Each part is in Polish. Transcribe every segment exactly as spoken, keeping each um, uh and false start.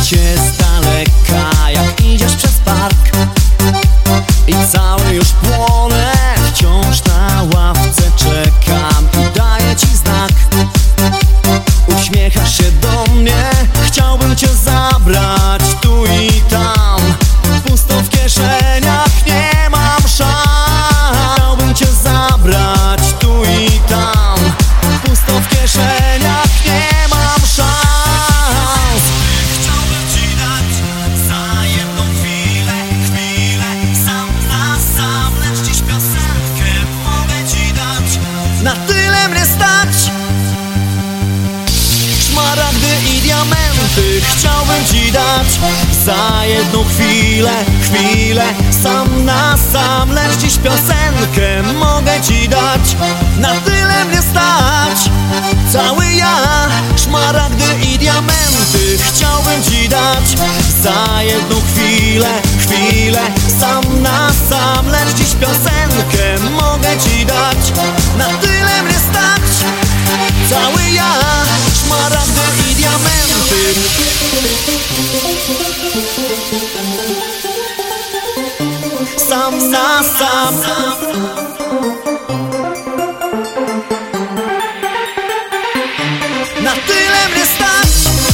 cię z daleka, jak idziesz przez park i cały już płonę. Wciąż na ławce czekam i daję ci znak. Uśmiechasz się do mnie, chciałbym cię zabrać tu i tam. Pusto w kieszeniach, nie mam szans. Chciałbym cię zabrać tu i tam. Pusto w kieszeniach, nie mam szans. Chciałbym ci dać za jedną chwilę, chwilę, sam na sam, lecz dziś piosenkę mogę ci dać. Na tyle mnie stać. Szmaragdy i diamenty chciałbym ci dać za jedną chwilę, chwilę, sam na sam, lecz dziś piosenkę mogę ci dać. Na tyle mnie stać, cały ja. Szmaragdy i diamenty chciałbym ci dać za jedną chwilę, chwilę, sam na sam, lecz dziś piosenkę mogę ci dać. Na tyle mnie stać, cały ja. Szmaragdy i diamenty. Sam na sam. Na tyle mnie stać.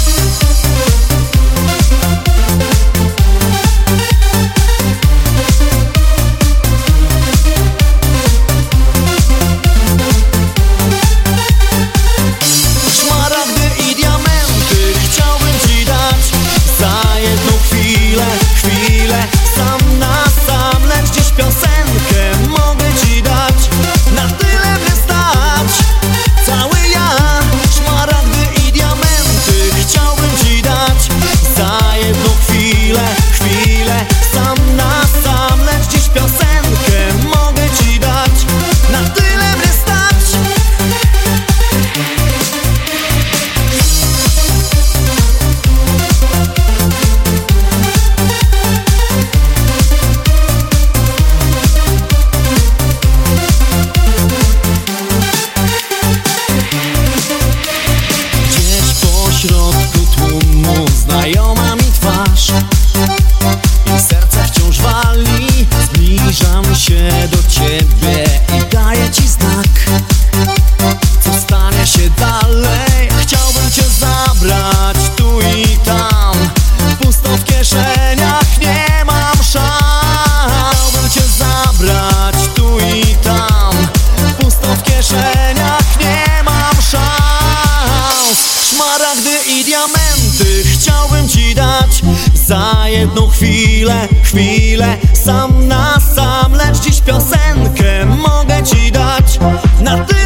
Szmaragdy i diamenty chciałbym ci dać za jedną chwilę, chwilę, sam na sam, lecz dziś piosenkę mogę ci dać. Na tyle mnie stać, cały ja. Szmaragdy i diamenty chciałbym ci dać za jedną chwilę, chwilę, sam na sam, lecz dziś piosenkę mogę ci dać. Na tyle mnie stać. W środku tłumu znajoma mi twarz i serce wciąż wali. Zbliżam się do ciebie i daję ci znak. Co stanie się dalej? Chciałbym cię zabrać tu i tam. Pusto w kieszeniach, nie mam szans. Chciałbym cię zabrać tu i tam. Pusto w kieszeniach, nie mam szans. Szmaragdy i diamenty chciałbym ci dać za jedną chwilę, chwilę, sam na sam, lecz dziś piosenkę mogę ci dać. Na ty